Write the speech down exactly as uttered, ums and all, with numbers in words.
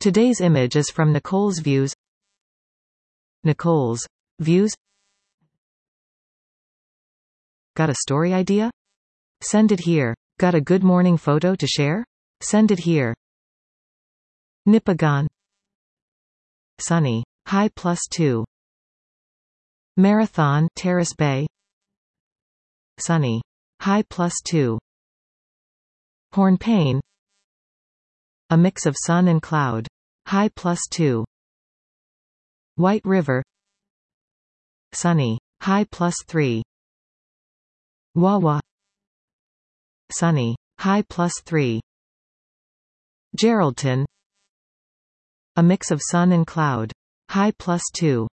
Today's image is from Nicole's Views. Nicole's Views. Got a story idea? Send it here. Got a good morning photo to share? Send it here. Nipigon. Sunny. High plus two. Marathon, Terrace Bay. Sunny. High plus two. Hornpain. A mix of sun and cloud. High plus two. White River. Sunny. High plus three. Wawa. Sunny. High plus three. Geraldton. A mix of sun and cloud. High plus two.